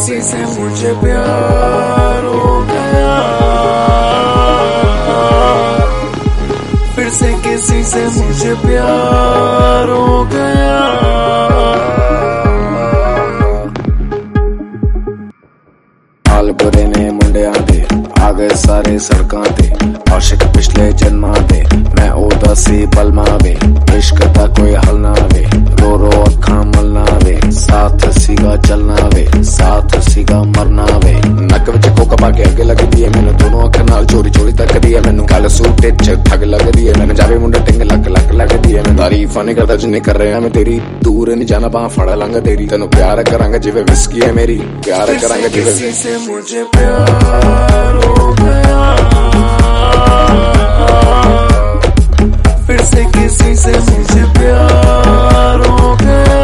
किसी से मुझे प्यार हो गया, फिर से किसी से मुझे प्यार हो गया। हाल बुरे ने मुंडिया दे आ गए सारे सड़कां ते, आशिक पिछले जन्मा दे मैं उदासी पलमा वे, इश्क दा कोई हल ना वे, रो रो अखां मलना वे, साथ सीगा चलना वे, साथ सीगा मरना वे। नक विच कोका पा के अगे लगदी है मैनू, दोनों अखां नाल चोरी चोरी तकदी है मैनू, गल सूटे च ठग लगदी है मैनू, जावे मुंडे टिंग लक लक लगदी है मैनू। तारीफा नहीं करदा जिन्ने कर रहा मैं तेरी, दूर नहीं जाना बां फड़ लांगा तेरी, तेनू प्यार करांगा जिवें विस्की है मेरी, प्यार करांगा जिवें किसी से मुझे प्यार हो गया, फिर से किसी से मुझे प्यार हो गया।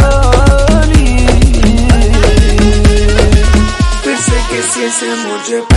किसी से मुझे